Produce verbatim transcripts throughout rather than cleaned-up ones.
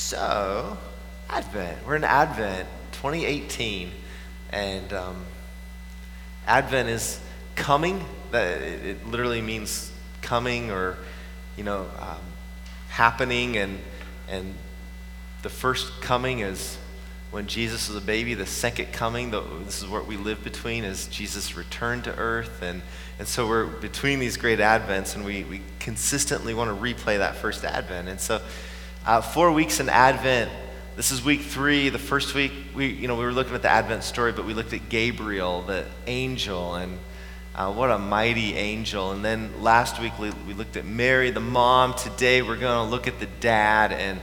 So, Advent. We're in Advent twenty eighteen, and um, Advent is coming. That it, it literally means coming, or you know, um, happening. And and the first coming is when Jesus was a baby. The second coming, the, this is what we live between, is Jesus returned to earth. And and so we're between these great Advents, and we we consistently want to replay that first Advent. And so. Uh, four weeks in Advent. This is week three. The first week, we you know we were looking at the Advent story, but we looked at Gabriel, the angel, and uh, what a mighty angel. And then last week we, we looked at Mary, the mom. Today we're going to look at the dad, and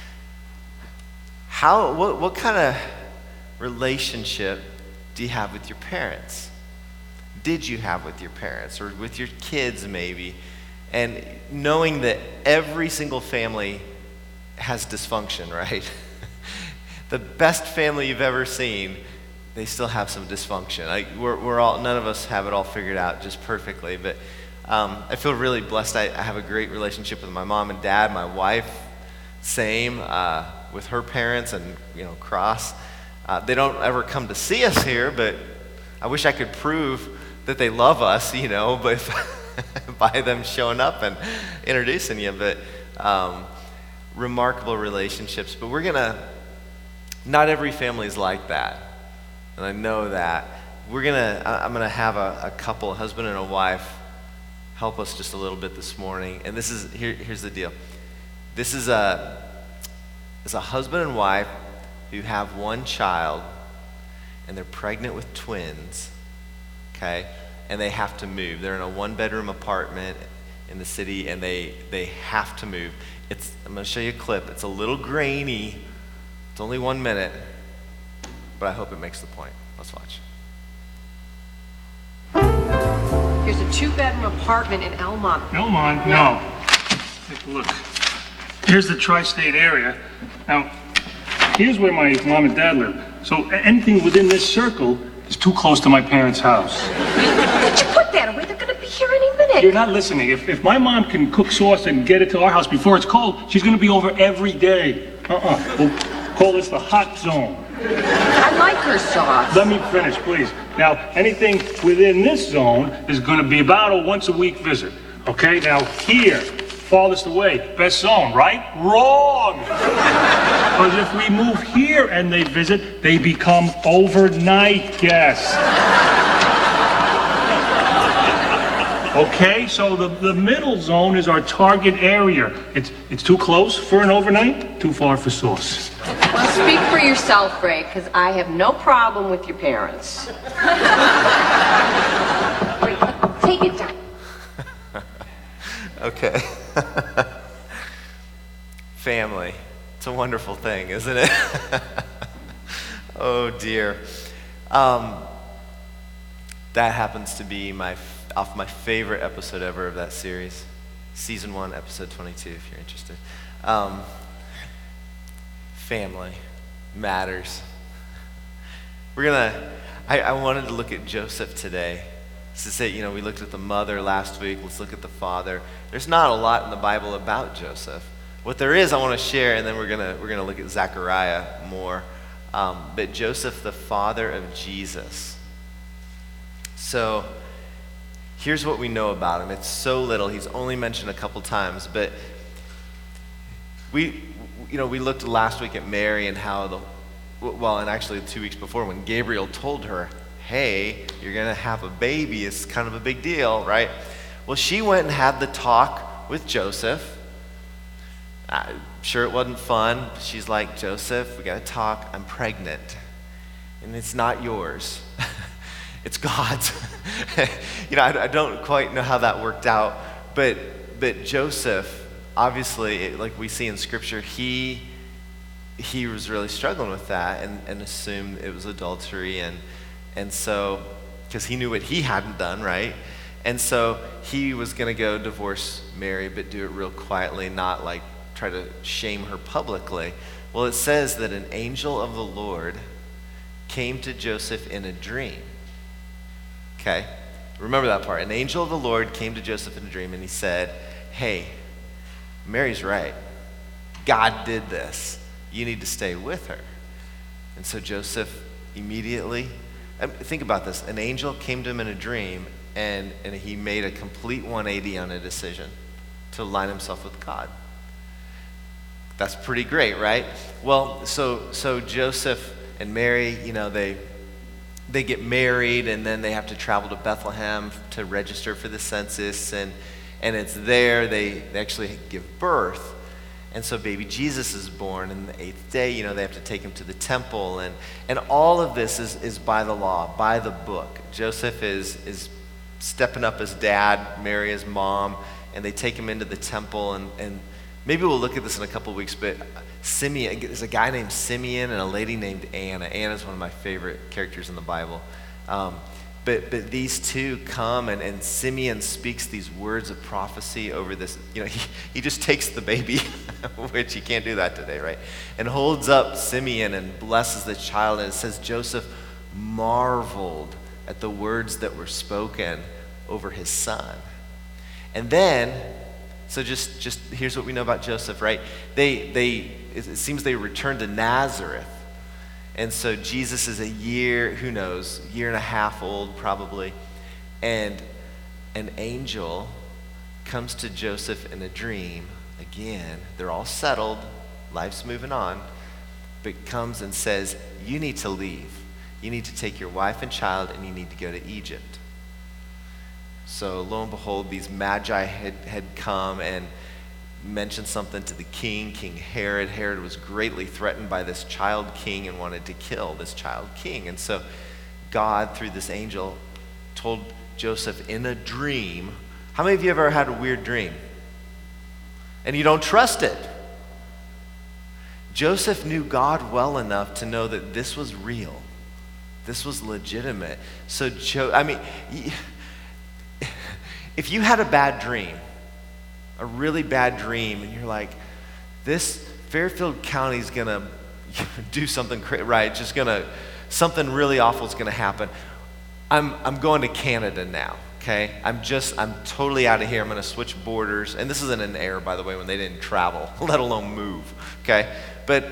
how what what kind of relationship do you have with your parents? Did you have with your parents, or with your kids maybe? And knowing that every single family has dysfunction, right? The best family you've ever seen, they still have some dysfunction. Like we're, we're all, none of us have it all figured out just perfectly, but um, I feel really blessed. I, I have a great relationship with my mom and dad. My wife, same, uh, with her parents, and you know, Cross. Uh, they don't ever come to see us here, but I wish I could prove that they love us, you know, but by them showing up and introducing you. But um, remarkable relationships. But we're gonna, not every family is like that, and I know that. We're gonna, I'm gonna have a, a couple, a husband and a wife, help us just a little bit this morning. And this is, here, here's the deal. This is a, it's a husband and wife who have one child, and they're pregnant with twins, okay? And they have to move. They're in a one-bedroom apartment in the city, and they, they have to move. It's, I'm going to show you a clip. It's a little grainy. It's only one minute, but I hope it makes the point. Let's watch. Here's a two-bedroom apartment in Elmont. Elmont? No. Take a look. Here's the tri-state area. Now, here's where my mom and dad live. So anything within this circle is too close to my parents' house. Did you put that away? They're going to be here any minute. You're not listening. If, if my mom can cook sauce and get it to our house before it's cold, she's going to be over every day. Uh-uh. We'll call this the hot zone. I like her sauce. Let me finish, please. Now, anything within this zone is going to be about a once-a-week visit. Okay? Now, here, farthest away, best zone, right? Wrong! Because if we move here and they visit, they become overnight guests. Okay, so the, the middle zone is our target area. It's it's too close for an overnight, too far for sauce. Well, speak for yourself, Ray, because I have no problem with your parents. Wait, take it down. Okay. Family. It's a wonderful thing, isn't it? Oh, dear. Um, that happens to be my off my favorite episode ever of that series. Season one, episode twenty-two, if you're interested. Um, family matters. We're gonna, I, I wanted to look at Joseph today. To say, you know, we looked at the mother last week. Let's look at the father. There's not a lot in the Bible about Joseph. What there is, I want to share, and then we're gonna we're gonna look at Zechariah more. Um, but Joseph, the father of Jesus. So here's what we know about him. It's so little. He's only mentioned a couple times, but we, you know, we looked last week at Mary and how the, well, and actually two weeks before when Gabriel told her, hey, you're going to have a baby. It's kind of a big deal, right? Well, she went and had the talk with Joseph. I'm sure it wasn't fun. She's like, Joseph, we got to talk. I'm pregnant. And it's not yours. It's God's. You know, I, I don't quite know how that worked out. But but Joseph, obviously, like we see in Scripture, he he was really struggling with that and, and assumed it was adultery. And And so, because he knew what he hadn't done, right? And so he was going to go divorce Mary, but do it real quietly, not like try to shame her publicly. Well, it says that an angel of the Lord came to Joseph in a dream. Okay? Remember that part. An angel of the Lord came to Joseph in a dream, and he said, hey, Mary's right. God did this. You need to stay with her. And so Joseph immediately, think about this, an angel came to him in a dream, and, and he made a complete one eighty on a decision to align himself with God. That's pretty great, right? Well, so so Joseph and Mary, you know, they they get married, and then they have to travel to Bethlehem to register for the census, and and it's there they, they actually give birth. And so baby Jesus is born, and the eighth day, you know, they have to take him to the temple, and and all of this is, is by the law, by the book. Joseph is is stepping up as dad, Mary as mom, and they take him into the temple, and, and maybe we'll look at this in a couple of weeks, but Simeon, there's a guy named Simeon and a lady named Anna. Anna is one of my favorite characters in the Bible. Um, but but these two come, and, and Simeon speaks these words of prophecy over this. You know, he, he just takes the baby, which you can't do that today, right? And holds up Simeon and blesses the child, and it says Joseph marveled at the words that were spoken over his son. And then, so just, just here's what we know about Joseph, right? They, they, it seems they returned to Nazareth. And so Jesus is a year, who knows, year and a half old probably. And an angel comes to Joseph in a dream again. They're all settled, life's moving on, but comes and says, you need to leave. You need to take your wife and child, and you need to go to Egypt. So lo and behold, these magi had, had come and mentioned something to the king, King Herod. Herod was greatly threatened by this child king and wanted to kill this child king. And so God, through this angel, told Joseph in a dream. How many of you have ever had a weird dream? And you don't trust it? Joseph knew God well enough to know that this was real. This was legitimate. So, jo- I mean, if you had a bad dream, a really bad dream, and you're like, this Fairfield County is going to do something crazy, right? It's just going to, something really awful is going to happen. I'm, I'm going to Canada now, okay? I'm just, I'm totally out of here. I'm going to switch borders. And this isn't an error, by the way, when they didn't travel, let alone move, okay? But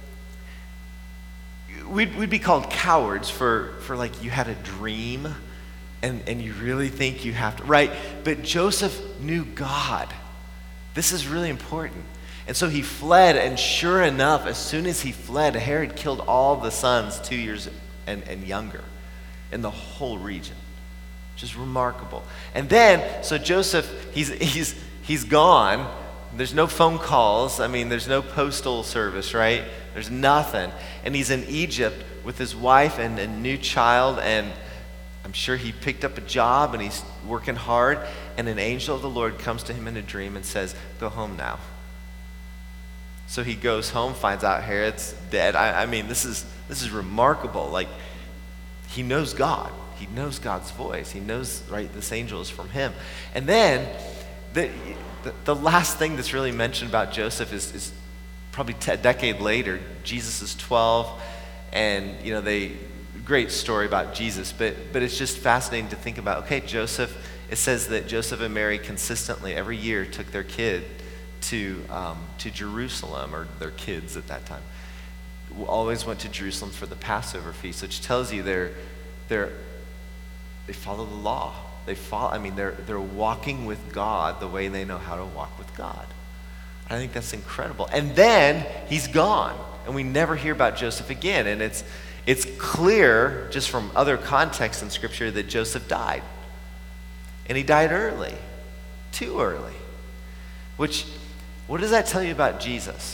we'd, we'd be called cowards for, for like you had a dream and, and you really think you have to, right? But Joseph knew God. This is really important. And so he fled, and sure enough, as soon as he fled, Herod killed all the sons two years and, and younger in the whole region. Just remarkable. And then, so Joseph, he's, he's, he's gone. There's no phone calls. I mean, there's no postal service, right? There's nothing. And he's in Egypt with his wife and a new child, and I'm sure he picked up a job and he's working hard, and an angel of the Lord comes to him in a dream and says, go home now. So he goes home, finds out Herod's dead. I, I mean, this is this is remarkable. Like, he knows God. He knows God's voice. He knows, right, this angel is from him. And then the the, the last thing that's really mentioned about Joseph is, is probably a decade later. Jesus is twelve, and you know they. Great story about Jesus, but but it's just fascinating to think about. Okay, Joseph, it says that Joseph and Mary consistently every year took their kid to um, to Jerusalem, or their kids at that time, always went to Jerusalem for the Passover feast, which tells you they're they're they follow the law. They follow. I mean, they're they're walking with God the way they know how to walk with God. I think that's incredible. And then he's gone, and we never hear about Joseph again. And it's It's clear, just from other contexts in Scripture, that Joseph died. And he died early, too early. Which, what does that tell you about Jesus?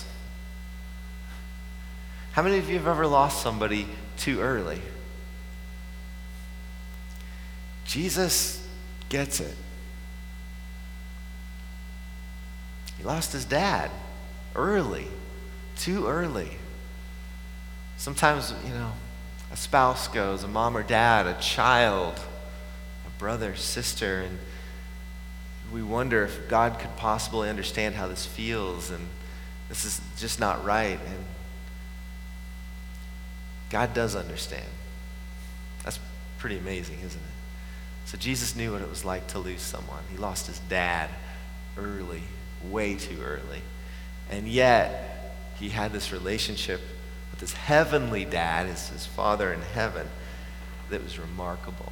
How many of you have ever lost somebody too early? Jesus gets it. He lost his dad early, too early. Sometimes, you know, a spouse goes, a mom or dad, a child, a brother, sister, and we wonder if God could possibly understand how this feels, and this is just not right. And God does understand. That's pretty amazing, isn't it? So Jesus knew what it was like to lose someone. He lost his dad early, way too early. And yet, he had this relationship with his heavenly dad, his, his father in heaven, that was remarkable.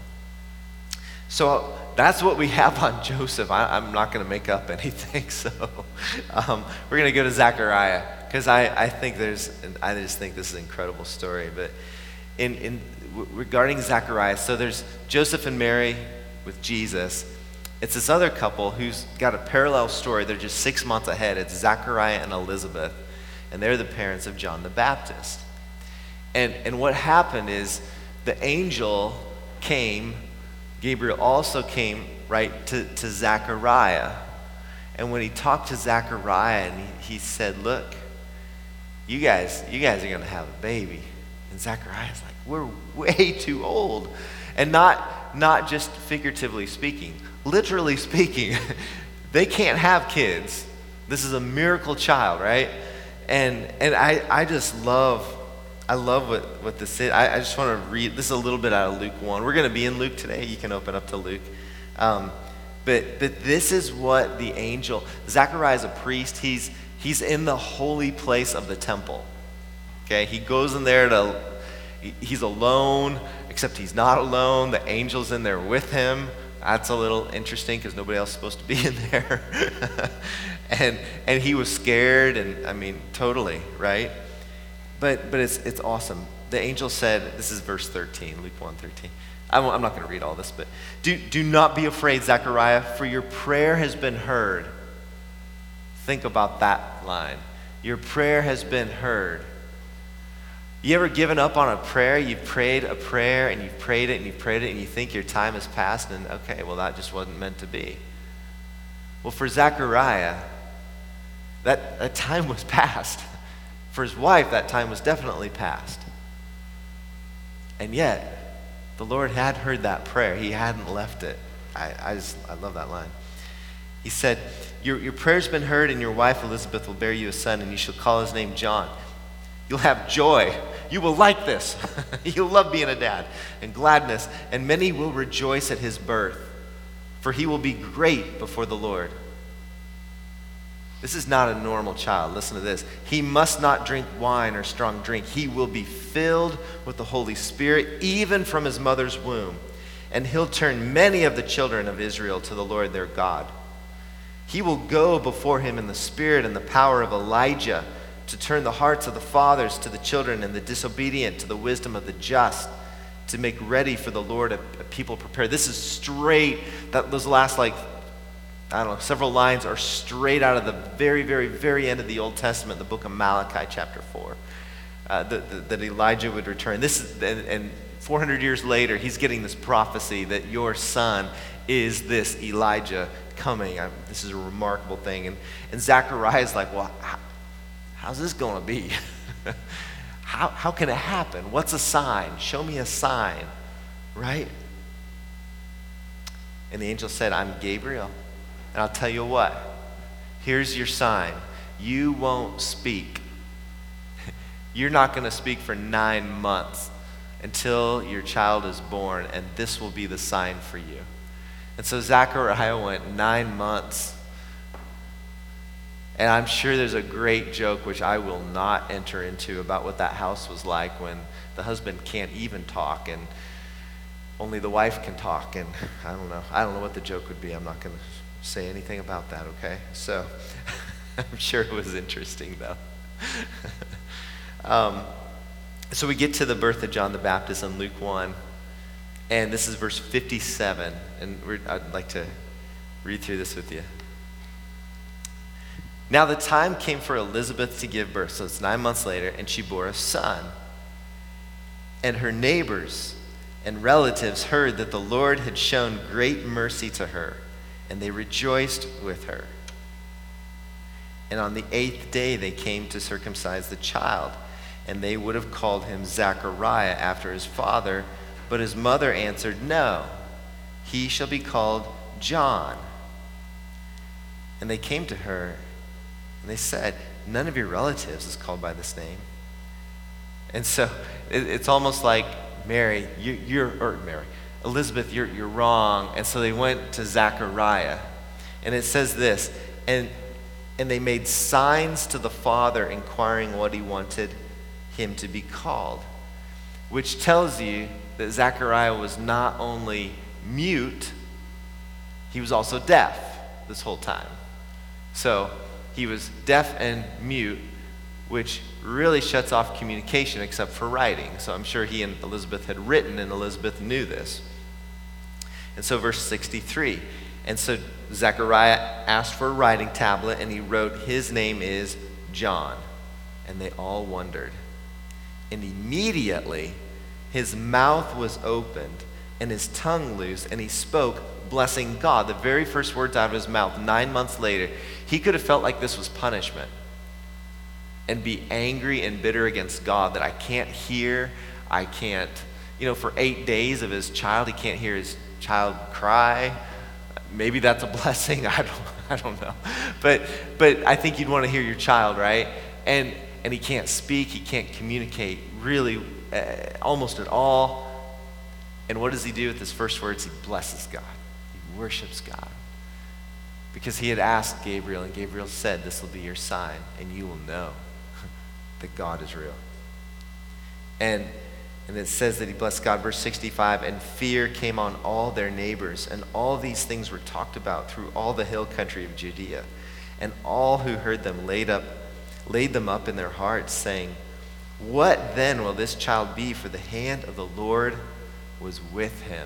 So that's what we have on Joseph. I, I'm not going to make up anything. So um, we're going to go to Zechariah, because I, I think there's, and I just think this is an incredible story. But in, in regarding Zechariah, so there's Joseph and Mary with Jesus. It's this other couple who's got a parallel story. They're just six months ahead. It's Zechariah and Elizabeth, and they're the parents of John the Baptist. And and what happened is the angel came, Gabriel also came, right, to, to Zechariah. And when he talked to Zechariah, and he, he said, look, you guys, you guys are going to have a baby. And Zechariah's like, we're way too old. And not, not just figuratively speaking, literally speaking, they can't have kids. This is a miracle child, right? And and I, I just love, I love what, what this is. I, I just want to read, this is a little bit out of Luke one. We're going to be in Luke today. You can open up to Luke. Um, but but this is what the angel, Zechariah is a priest. He's, he's in the holy place of the temple. Okay, he goes in there to, he's alone, except he's not alone. The angel's in there with him. That's a little interesting because nobody else is supposed to be in there. and and he was scared, and I mean, totally, right? But but it's it's awesome. The angel said, this is verse thirteen, Luke one thirteen. I'm, I'm not going to read all this, but do, do not be afraid, Zechariah, for your prayer has been heard. Think about that line. Your prayer has been heard. You ever given up on a prayer? You've prayed a prayer and you've prayed it and you've prayed it and you think your time has passed and okay, well that just wasn't meant to be. Well, for Zechariah, that, that time was past. For his wife, that time was definitely past. And yet, the Lord had heard that prayer. He hadn't left it. I, I just, I love that line. He said, your, your prayer's been heard and your wife Elizabeth will bear you a son and you shall call his name John. You'll have joy. You will like this. You'll love being a dad and gladness, and many will rejoice at his birth, for he will be great before the Lord. This is not a normal child. Listen to this. He must not drink wine or strong drink. He will be filled with the Holy Spirit, even from his mother's womb, and he'll turn many of the children of Israel to the Lord their God. He will go before him in the spirit and the power of Elijah, to turn the hearts of the fathers to the children and the disobedient to the wisdom of the just, to make ready for the Lord a, a people prepared. This is straight, that those last like, I don't know, several lines are straight out of the very, very, very end of the Old Testament, the book of Malachi chapter four, uh, that, that Elijah would return. This is, and, and four hundred years later, he's getting this prophecy that your son is this Elijah coming. I, this is a remarkable thing. And, and Zechariah is like, well, how, how's this going to be? how, how can it happen? What's a sign? Show me a sign, right? And the angel said, I'm Gabriel. And I'll tell you what, here's your sign. You won't speak. You're not going to speak for nine months until your child is born, and this will be the sign for you. And so Zechariah went nine months. And I'm sure there's a great joke, which I will not enter into, about what that house was like when the husband can't even talk and only the wife can talk. And I don't know. I don't know what the joke would be. I'm not going to say anything about that, okay? So I'm sure it was interesting, though. um, so we get to the birth of John the Baptist in Luke one, and this is verse fifty-seven, and we're, I'd like to read through this with you. Now the time came for Elizabeth to give birth, so it's nine months later, and she bore a son. And her neighbors and relatives heard that the Lord had shown great mercy to her, and they rejoiced with her. And on the eighth day they came to circumcise the child, and they would have called him Zechariah after his father, but his mother answered, no, he shall be called John. And they came to her, and they said, none of your relatives is called by this name. And so it, it's almost like, Mary, you, you're, or Mary, Elizabeth, you're, you're wrong. And so they went to Zechariah. And it says this, and And they made signs to the father, inquiring what he wanted him to be called. Which tells you that Zechariah was not only mute, he was also deaf this whole time. So he was deaf and mute, which really shuts off communication except for writing. So I'm sure he and Elizabeth had written, and Elizabeth knew this. And so verse sixty-three, and so Zechariah asked for a writing tablet, and he wrote, "His name is John." And they all wondered. And immediately his mouth was opened and his tongue loosed, and he spoke, blessing God. The very first words out of his mouth, nine months later. He could have felt like this was punishment and be angry and bitter against God that I can't hear, I can't, you know, for eight days of his child, he can't hear his child cry. Maybe that's a blessing. I don't, I don't know. But, but I think you'd want to hear your child, right? And and he can't speak, he can't communicate really uh, almost at all. And what does he do with his first words? He blesses God. He worships God. Because he had asked Gabriel, and Gabriel said, "This will be your sign, and you will know that God is real." And And it says that he blessed God. Verse sixty-five, and fear came on all their neighbors, and all these things were talked about through all the hill country of Judea. And all who heard them laid up, laid them up in their hearts, saying, "What then will this child be? For the hand of the Lord was with him."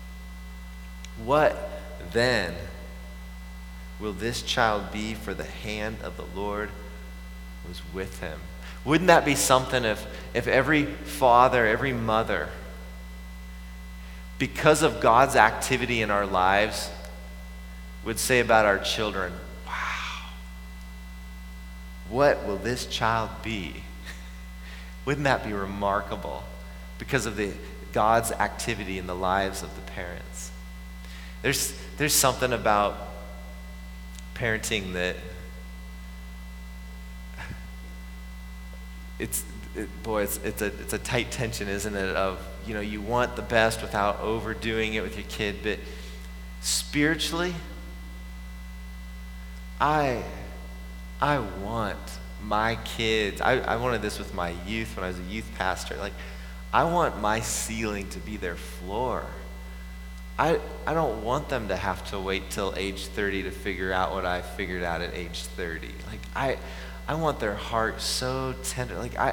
What then will this child be? For the hand of the Lord was with him. Wouldn't that be something if, if every father, every mother, because of God's activity in our lives, would say about our children, "Wow, what will this child be?" Wouldn't that be remarkable because of the God's activity in the lives of the parents? There's, there's something about parenting that It's it, boy, it's it's a it's a tight tension, isn't it? Of, you know, you want the best without overdoing it with your kid, but spiritually, I I want my kids. I, I wanted this with my youth when I was a youth pastor. Like, I want my ceiling to be their floor. I I don't want them to have to wait till age thirty to figure out what I figured out at age thirty. Like, I. I want their heart so tender. Like I,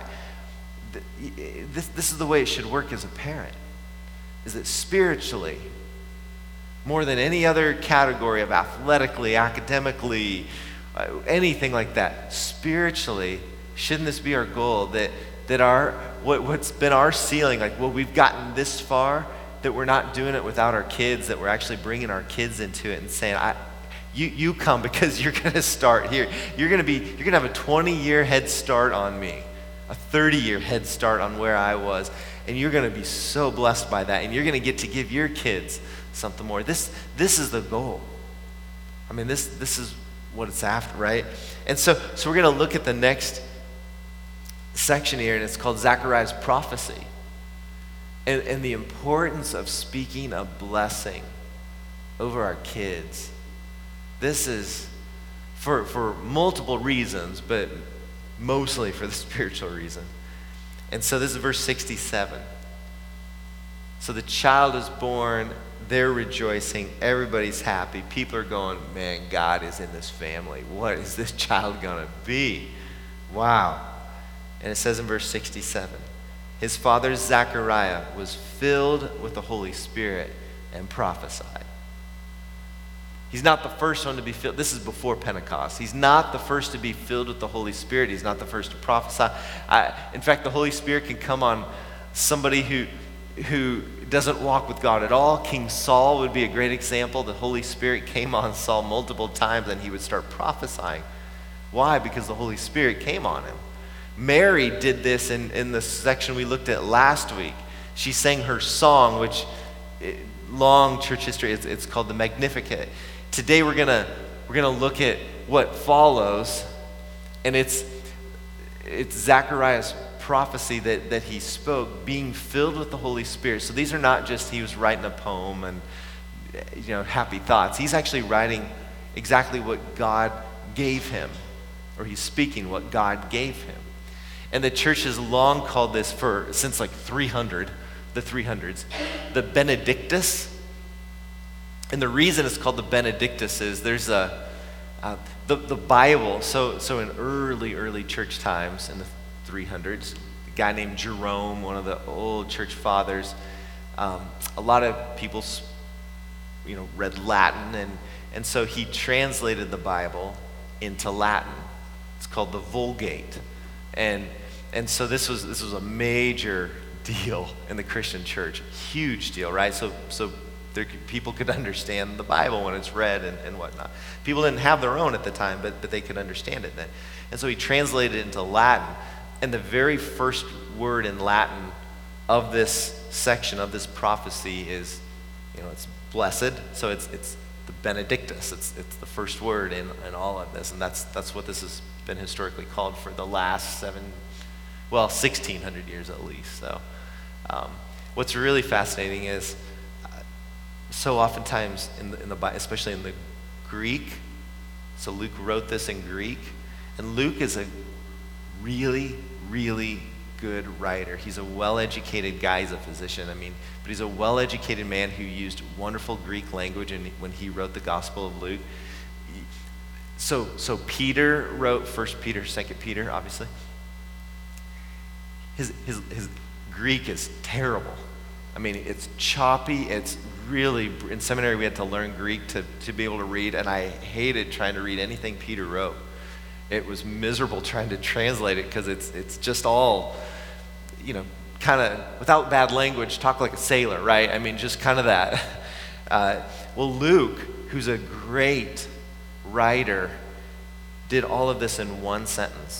th- this this is the way it should work as a parent. Is that spiritually, more than any other category of athletically, academically, uh, anything like that, spiritually, shouldn't this be our goal? That that our what what's been our ceiling, like, well, we've gotten this far, that we're not doing it without our kids, that we're actually bringing our kids into it and saying, I. You you come because you're going to start here. You're going to be you're going to have a twenty-year head start on me, a thirty-year head start on where I was, and you're going to be so blessed by that, and you're going to get to give your kids something more. This this is the goal. I mean, this this is what it's after, right? And so so we're going to look at the next section here, and it's called Zechariah's prophecy, and and the importance of speaking a blessing over our kids. This is for, for multiple reasons, but mostly for the spiritual reason. And so this is verse sixty-seven. So the child is born, they're rejoicing, everybody's happy. People are going, "Man, God is in this family. What is this child going to be?" Wow. And it says in verse sixty-seven, his father Zechariah was filled with the Holy Spirit and prophesied. He's not the first one to be filled. This is before Pentecost. He's not the first to be filled with the Holy Spirit. He's not the first to prophesy. I, in fact, the Holy Spirit can come on somebody who, who doesn't walk with God at all. King Saul would be a great example. The Holy Spirit came on Saul multiple times, and he would start prophesying. Why? Because the Holy Spirit came on him. Mary did this in, in the section we looked at last week. She sang her song, which, it, long church history, it's, it's called the Magnificat. Today we're gonna we're gonna look at what follows, and it's it's Zechariah's prophecy that, that he spoke, being filled with the Holy Spirit. So these are not just he was writing a poem and, you know, happy thoughts. He's actually writing exactly what God gave him, or he's speaking what God gave him. And the church has long called this, for since like three hundred, the three hundreds, the Benedictus. And the reason it's called the Benedictus is there's a, uh, the, the Bible, so, so in early, early church times in the three hundreds, a guy named Jerome, one of the old church fathers, um, a lot of people, you know, read Latin, and, and so he translated the Bible into Latin. It's called the Vulgate. And, and so this was, this was a major deal in the Christian church, huge deal, right? So, so there could, people could understand the Bible when it's read and, and whatnot. People didn't have their own at the time, but, but they could understand it then. And so he translated it into Latin. And the very first word in Latin of this section, of this prophecy is, you know, it's blessed. So it's it's the Benedictus. It's it's the first word in, in all of this. And that's that's what this has been historically called for the last seven, well, sixteen hundred years at least. So um, what's really fascinating is uh, so oftentimes in the, in the Bible, especially in the Greek, so Luke wrote this in Greek, and Luke is a really, really good writer. He's a well-educated guy. He's a physician, I mean, but he's a well-educated man who used wonderful Greek language in, when he wrote the Gospel of Luke. So, so Peter wrote First Peter, Second Peter, obviously. His, his, his Greek is terrible. I mean, it's choppy. It's really, in seminary we had to learn Greek to, to be able to read, and I hated trying to read anything Peter wrote. It was miserable trying to translate it because it's it's just all, you know, kind of, without bad language, talk like a sailor, right? I mean, just kind of that. Uh, well, Luke, who's a great writer, did all of this in one sentence.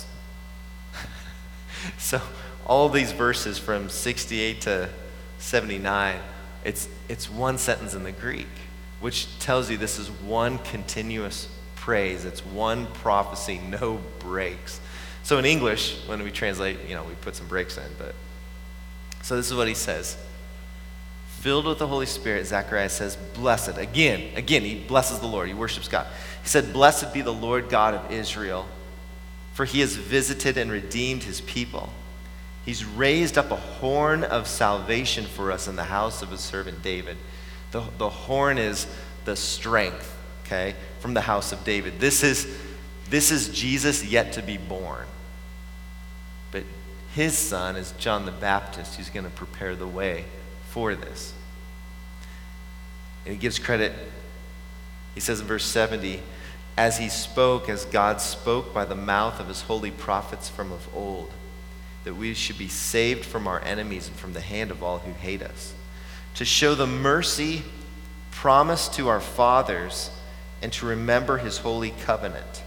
So all these verses from sixty-eight to seventy-nine, it's it's one sentence in the Greek, which tells you this is one continuous praise. It's one prophecy, no breaks. So in English, when we translate, you know, we put some breaks in, but so this is what he says. Filled with the Holy Spirit, Zechariah says, blessed. Again, again, he blesses the Lord. He worships God. He said, blessed be the Lord God of Israel, for he has visited and redeemed his people. He's raised up a horn of salvation for us in the house of his servant David. The, the horn is the strength, okay, from the house of David. This is, this is Jesus yet to be born. But his son is John the Baptist, who's going to prepare the way for this. And he gives credit. He says in verse seventy, as he spoke, as God spoke by the mouth of his holy prophets from of old, that we should be saved from our enemies and from the hand of all who hate us, to show the mercy promised to our fathers and to remember his holy covenant,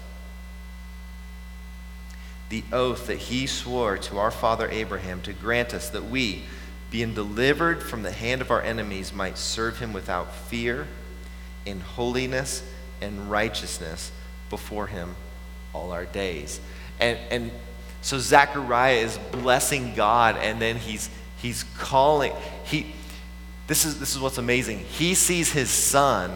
the oath that he swore to our father Abraham to grant us that we, being delivered from the hand of our enemies, might serve him without fear, in holiness and righteousness before him all our days. And and so Zechariah is blessing God, and then he's he's calling. He this is this is what's amazing. He sees his son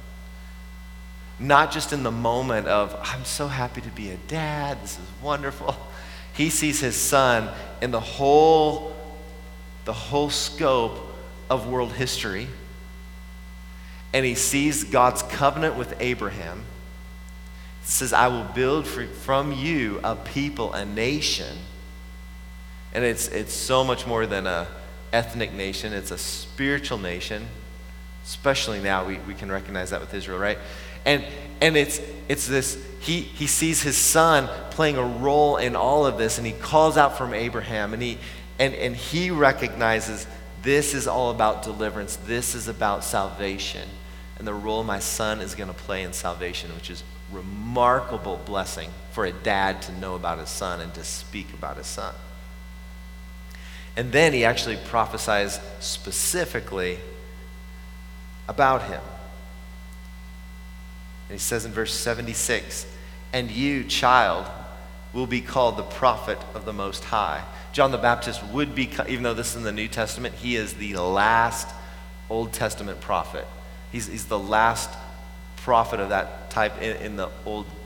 not just in the moment of, I'm so happy to be a dad, this is wonderful. He sees his son in the whole, the whole scope of world history. And he sees God's covenant with Abraham. It says, I will build for, from you a people, a nation. And it's it's so much more than a ethnic nation. It's a spiritual nation. Especially now, we, we can recognize that with Israel, right? And and it's it's this, he he sees his son playing a role in all of this, and he calls out from Abraham, and he and, and he recognizes this is all about deliverance, this is about salvation, and the role my son is going to play in salvation, which is remarkable blessing for a dad to know about his son and to speak about his son. And then he actually prophesies specifically about him. And he says in verse seventy-six, and you, child, will be called the prophet of the Most High. John the Baptist would be, even though this is in the New Testament, he is the last Old Testament prophet. He's, he's the last prophet of that type in, in the Old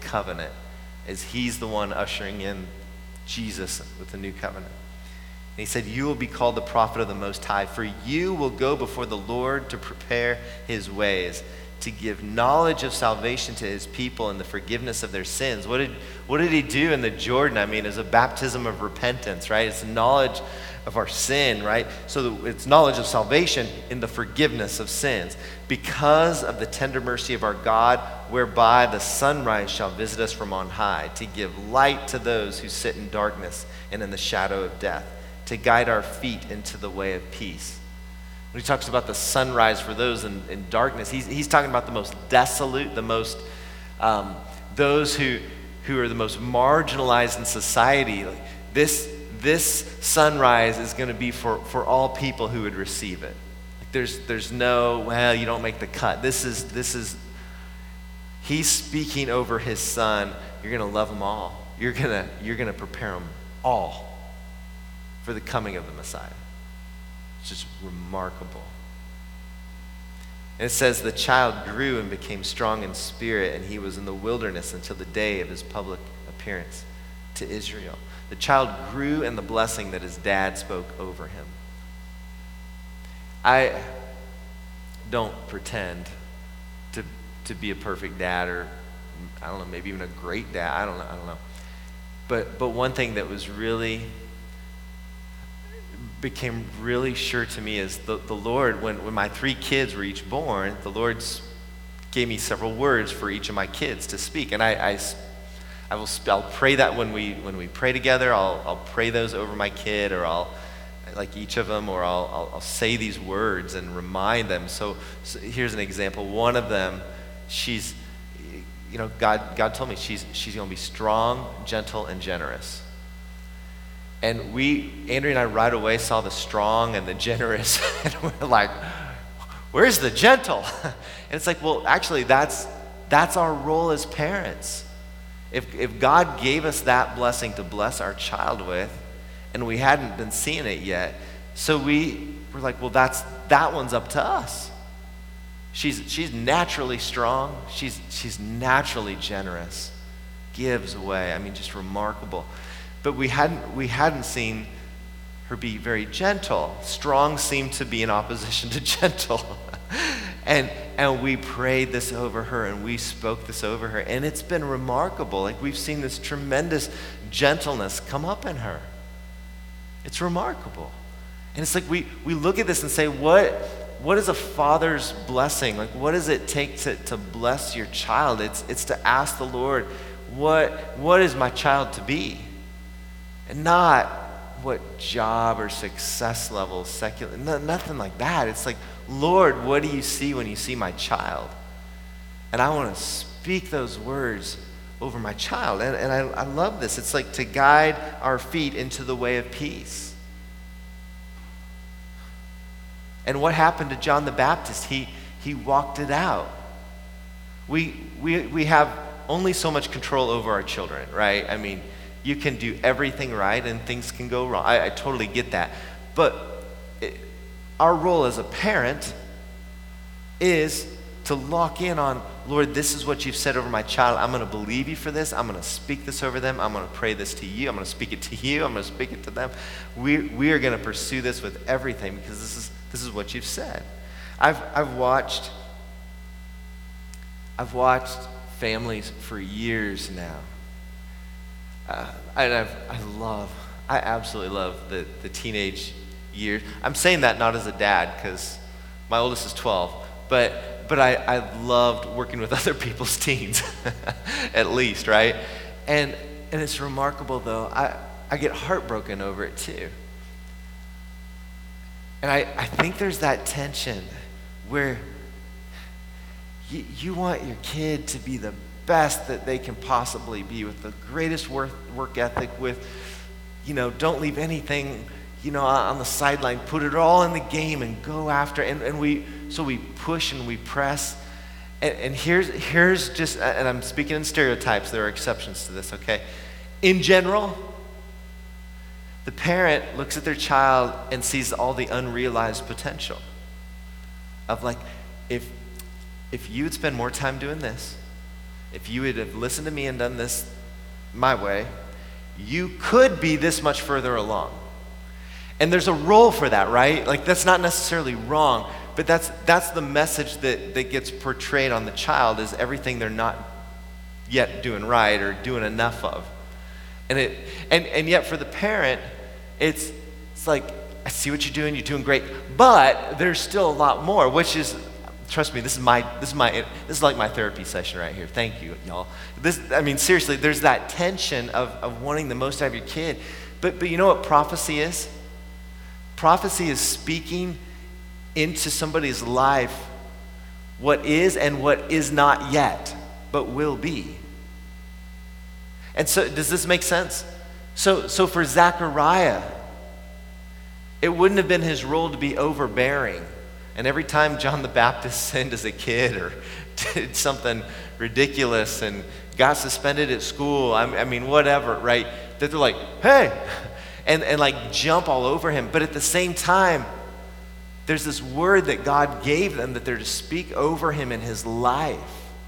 covenant, as he's the one ushering in Jesus with the new covenant. And he said, you will be called the prophet of the Most High, for you will go before the Lord to prepare his ways, to give knowledge of salvation to his people and the forgiveness of their sins. What did, what did he do in the Jordan? I mean, it's a baptism of repentance, right? It's knowledge of our sin, right? So it's knowledge of salvation in the forgiveness of sins. Because of the tender mercy of our God, whereby the sunrise shall visit us from on high, to give light to those who sit in darkness and in the shadow of death, to guide our feet into the way of peace. When he talks about the sunrise for those in, in darkness, he's, he's talking about the most desolate, the most, um, those who, who are the most marginalized in society. Like this, this sunrise is going to be for, for all people who would receive it. Like there's, there's no, well, you don't make the cut. This is, this is, he's speaking over his son. You're going to love them all. You're going to, you're going to prepare them all for the coming of the Messiah. It's just remarkable. And it says the child grew and became strong in spirit, and he was in the wilderness until the day of his public appearance to Israel. The child grew in the blessing that his dad spoke over him. I don't pretend to to be a perfect dad, or I don't know, maybe even a great dad. I don't know. I don't know. But but one thing that was really became really sure to me is the, the Lord, when, when my three kids were each born, the Lord gave me several words for each of my kids to speak. And I, I, I will, I'll pray that when we, when we pray together, I'll, I'll pray those over my kid, or I'll, like each of them, or I'll, I'll, I'll say these words and remind them. So, so here's an example. One of them, she's, you know, God, God told me she's, she's going to be strong, gentle, and generous. And we, Andrea and I, right away saw the strong and the generous, and we're like, where's the gentle? And it's like, well, actually, that's that's our role as parents. If if God gave us that blessing to bless our child with, and we hadn't been seeing it yet, so we were like, well, that's that one's up to us. She's she's naturally strong. She's she's naturally generous, gives away. I mean, just remarkable. But we hadn't we hadn't seen her be very gentle. Strong seemed to be in opposition to gentle. and and we prayed this over her, and we spoke this over her, and it's been remarkable. Like, we've seen this tremendous gentleness come up in her. It's remarkable. And it's like we we look at this and say, what what is a father's blessing? Like, what does it take to, to bless your child? It's it's to ask the Lord, what what is my child to be? And not what job or success level, secular, no, nothing like that. It's like, Lord, what do you see when you see my child? And I want to speak those words over my child. And, and I, I love this. It's like to guide our feet into the way of peace. And what happened to John the Baptist? He, he walked it out. We, we, we have only so much control over our children, right? I mean, you can do everything right and things can go wrong. I, I totally get that. But it, our role as a parent is to lock in on, Lord, this is what you've said over my child. I'm going to believe you for this. I'm going to speak this over them. I'm going to pray this to you. I'm going to speak it to you. I'm going to speak it to them. We, we are going to pursue this with everything, because this is, this is what you've said. I've, I've watched, I've watched families for years now. Uh, and I've, I love, I absolutely love the, the teenage years. I'm saying that not as a dad, because my oldest is twelve, but but I, I loved working with other people's teens, at least, right? And and it's remarkable, though. I, I get heartbroken over it, too. And I, I think there's that tension where you, you want your kid to be the best that they can possibly be, with the greatest work, work ethic, with, you know, don't leave anything, you know, on the sideline, put it all in the game and go after, and, and we, so we push and we press, and, and here's, here's just, and I'm speaking in stereotypes, there are exceptions to this, okay? In general, the parent looks at their child and sees all the unrealized potential of, like, if, if you would spend more time doing this, if you would have listened to me and done this my way, you could be this much further along. And there's a role for that, right? Like, that's not necessarily wrong, but that's that's the message that, that gets portrayed on the child, is everything they're not yet doing right or doing enough of. And it and, and yet for the parent, it's it's like, I see what you're doing, you're doing great, but there's still a lot more, which is, trust me, this is my this is my this is like my therapy session right here. Thank you, y'all. This, I mean, seriously, there's that tension of, of wanting the most out of your kid. But but you know what prophecy is? Prophecy is speaking into somebody's life what is and what is not yet, but will be. And so, does this make sense? So so for Zechariah, it wouldn't have been his role to be overbearing. And every time John the Baptist sinned as a kid or did something ridiculous and got suspended at school, I, I mean, whatever, right? That they're like, hey, and, and like jump all over him. But at the same time, there's this word that God gave them that they're to speak over him in his life.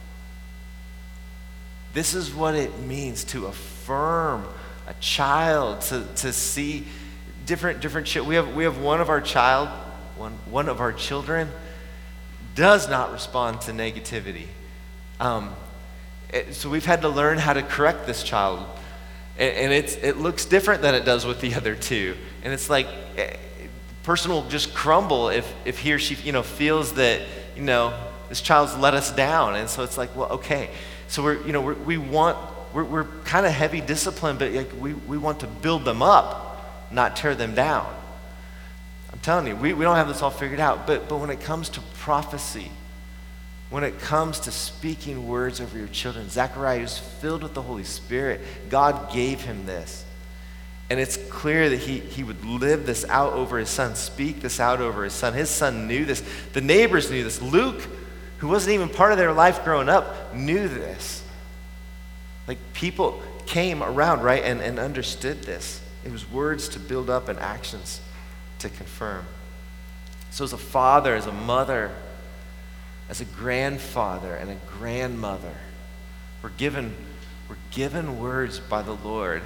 This is what it means to affirm a child, to, to see different different shit. We have we have one of our child, one one of our children does not respond to negativity. Um, it, so we've had to learn how to correct this child, and, and it's it looks different than it does with the other two. And it's like, a person will just crumble if if he or she you know feels that you know this child's let us down. And so it's like, well, okay. So we're you know we're, we want we're we're kind of heavy discipline, but like we we want to build them up, not tear them down. I'm telling you, we, we don't have this all figured out, but but when it comes to prophecy, when it comes to speaking words over your children, Zechariah was filled with the Holy Spirit. God gave him this. And it's clear that he, he would live this out over his son, speak this out over his son. His son knew this. The neighbors knew this. Luke, who wasn't even part of their life growing up, knew this. Like, people came around, right, and, and understood this. It was words to build up and actions to confirm. So as a father, as a mother, as a grandfather and a grandmother, we're given, we're given words by the Lord.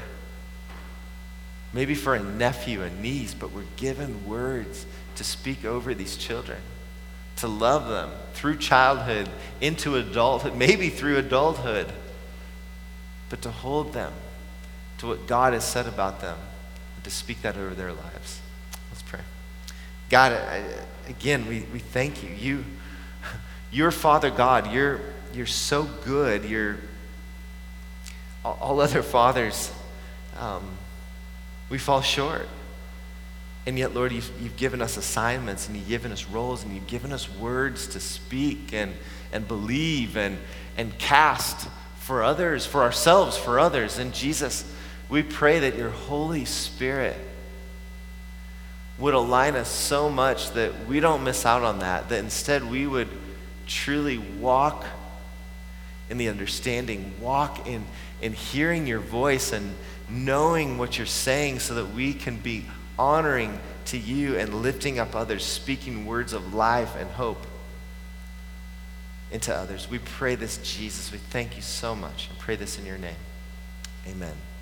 Maybe for a nephew, a niece, but we're given words to speak over these children, to love them through childhood into adulthood, maybe through adulthood, but to hold them to what God has said about them and to speak that over their lives. Let's pray. God, I, again, we, we thank you. You, you're Father God. You're, you're so good. You're all, all other fathers, um, we fall short. And yet, Lord, you've, you've given us assignments, and you've given us roles, and you've given us words to speak and, and believe and, and cast for others, for ourselves, for others. And Jesus, we pray that your Holy Spirit would align us so much that we don't miss out on that, that instead we would truly walk in the understanding, walk in, in hearing your voice and knowing what you're saying, so that we can be honoring to you and lifting up others, speaking words of life and hope into others. We pray this, Jesus. We thank you so much. I pray this in your name. Amen.